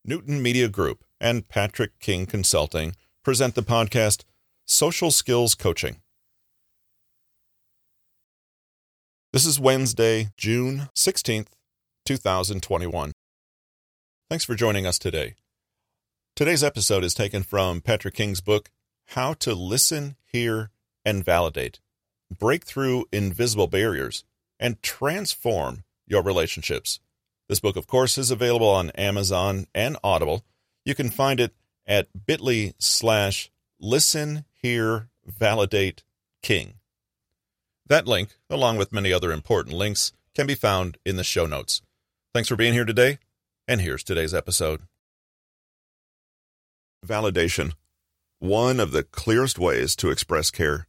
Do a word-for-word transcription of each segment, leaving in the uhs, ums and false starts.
Newton Media Group and Patrick King Consulting present the podcast Social Skills Coaching. This is Wednesday, June sixteenth, two thousand twenty-one. Thanks for joining us today. Today's episode is taken from Patrick King's book, How to Listen, Hear, and Validate. Break through invisible barriers and transform your relationships. This book, of course, is available on Amazon and Audible. You can find it at bit.ly slash listen, hear, validate, king. That link, along with many other important links, can be found in the show notes. Thanks for being here today, and here's today's episode. Validation, one of the clearest ways to express care.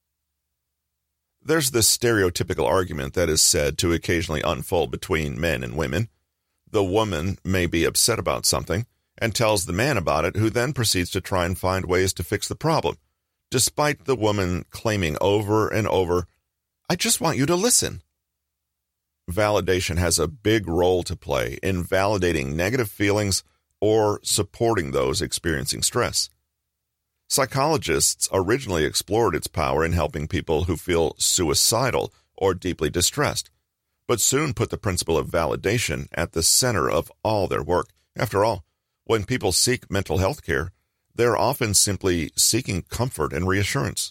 There's this stereotypical argument that is said to occasionally unfold between men and women. The woman may be upset about something and tells the man about it, who then proceeds to try and find ways to fix the problem, despite the woman claiming over and over, "I just want you to listen." Validation has a big role to play in validating negative feelings or supporting those experiencing stress. Psychologists originally explored its power in helping people who feel suicidal or deeply distressed, but soon put the principle of validation at the center of all their work. After all, when people seek mental health care, they're often simply seeking comfort and reassurance.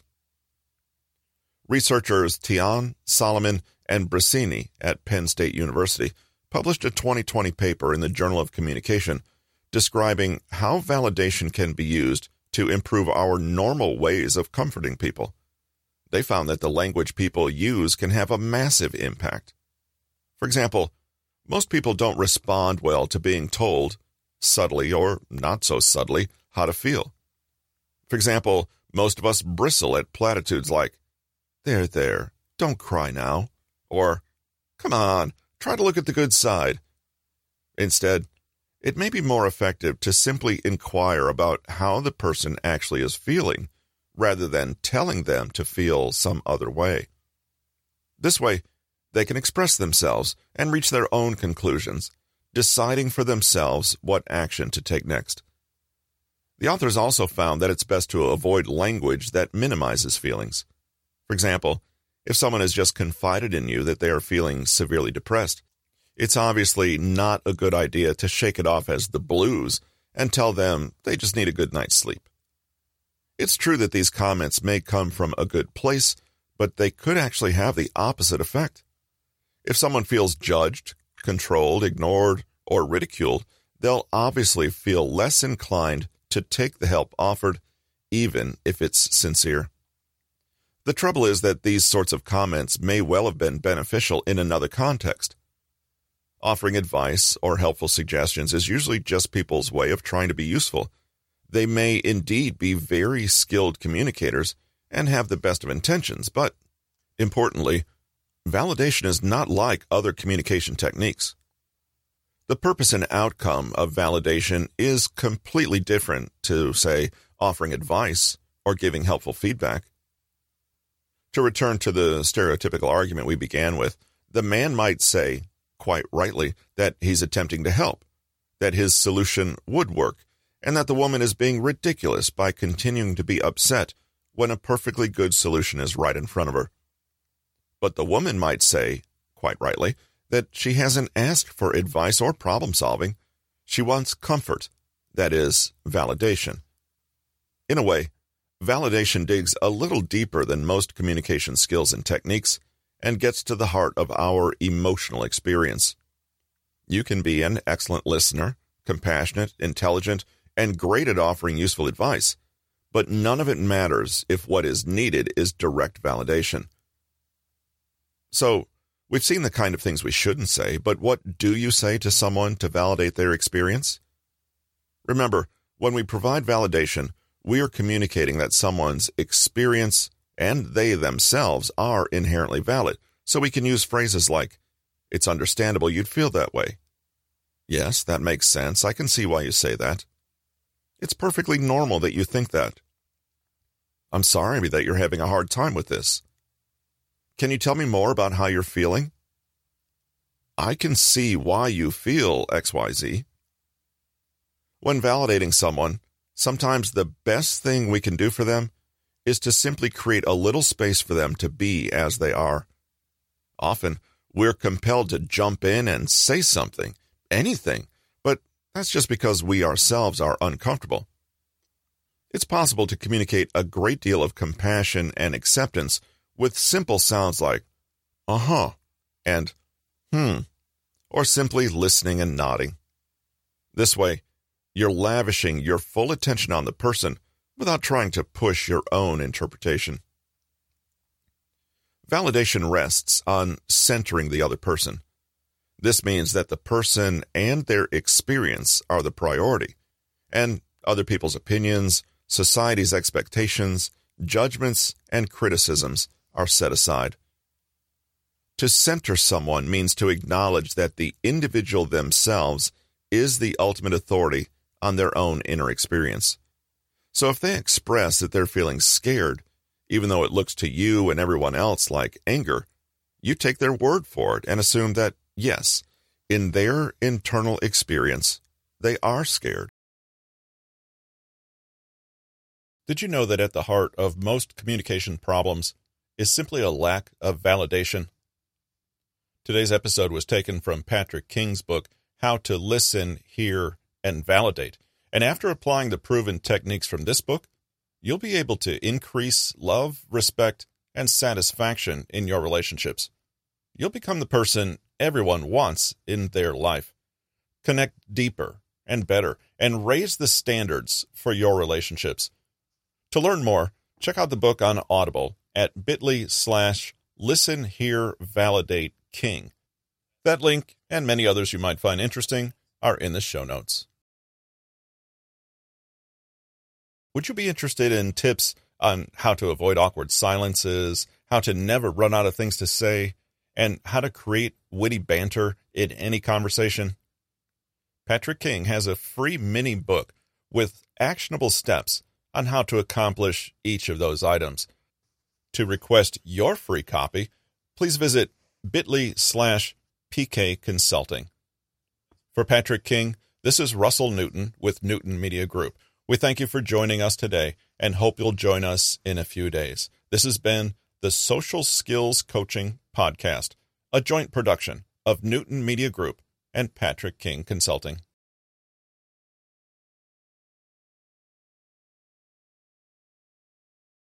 Researchers Tian, Solomon, and Bressini at Penn State University published a twenty twenty paper in the Journal of Communication describing how validation can be used to improve our normal ways of comforting people. They found that the language people use can have a massive impact. For example, most people don't respond well to being told, subtly or not so subtly, how to feel. For example, most of us bristle at platitudes like, "There, there, don't cry now," or, "Come on, try to look at the good side." Instead, it may be more effective to simply inquire about how the person actually is feeling, rather than telling them to feel some other way. This way, they can express themselves and reach their own conclusions, deciding for themselves what action to take next. The authors also found that it's best to avoid language that minimizes feelings. For example, if someone has just confided in you that they are feeling severely depressed, it's obviously not a good idea to shake it off as the blues and tell them they just need a good night's sleep. It's true that these comments may come from a good place, but they could actually have the opposite effect. If someone feels judged, controlled, ignored, or ridiculed, they'll obviously feel less inclined to take the help offered, even if it's sincere. The trouble is that these sorts of comments may well have been beneficial in another context. Offering advice or helpful suggestions is usually just people's way of trying to be useful. They may indeed be very skilled communicators and have the best of intentions, but, importantly, validation is not like other communication techniques. The purpose and outcome of validation is completely different to, say, offering advice or giving helpful feedback. To return to the stereotypical argument we began with, the man might say, quite rightly, that he's attempting to help, that his solution would work, and that the woman is being ridiculous by continuing to be upset when a perfectly good solution is right in front of her. But the woman might say, quite rightly, that she hasn't asked for advice or problem solving. She wants comfort, that is, validation. In a way, validation digs a little deeper than most communication skills and techniques and gets to the heart of our emotional experience. You can be an excellent listener, compassionate, intelligent, and great at offering useful advice, but none of it matters if what is needed is direct validation. So, we've seen the kind of things we shouldn't say, but what do you say to someone to validate their experience? Remember, when we provide validation, we are communicating that someone's experience and they themselves are inherently valid, so we can use phrases like, "It's understandable you'd feel that way." "Yes, that makes sense. I can see why you say that." "It's perfectly normal that you think that." "I'm sorry that you're having a hard time with this." "Can you tell me more about how you're feeling?" "I can see why you feel X Y Z." When validating someone, sometimes the best thing we can do for them is to simply create a little space for them to be as they are. Often, we're compelled to jump in and say something, anything, but that's just because we ourselves are uncomfortable. It's possible to communicate a great deal of compassion and acceptance with simple sounds like, uh-huh, and hmm, or simply listening and nodding. This way, you're lavishing your full attention on the person without trying to push your own interpretation. Validation rests on centering the other person. This means that the person and their experience are the priority, and other people's opinions, society's expectations, judgments, and criticisms are set aside. To center someone means to acknowledge that the individual themselves is the ultimate authority on their own inner experience. So if they express that they're feeling scared, even though it looks to you and everyone else like anger, you take their word for it and assume that, yes, in their internal experience, they are scared. Did you know that at the heart of most communication problems is simply a lack of validation? Today's episode was taken from Patrick King's book, How to Listen, Hear, and Validate. And after applying the proven techniques from this book, you'll be able to increase love, respect, and satisfaction in your relationships. You'll become the person everyone wants in their life. Connect deeper and better, and raise the standards for your relationships. To learn more, check out the book on Audible at bit.ly slash listen, hear, validate king. That link and many others you might find interesting are in the show notes. Would you be interested in tips on how to avoid awkward silences, how to never run out of things to say, and how to create witty banter in any conversation? Patrick King has a free mini book with actionable steps on how to accomplish each of those items. To request your free copy, please visit bit.ly slash PK Consulting. For Patrick King, this is Russell Newton with Newton Media Group. We thank you for joining us today and hope you'll join us in a few days. This has been the Social Skills Coaching Podcast, a joint production of Newton Media Group and Patrick King Consulting.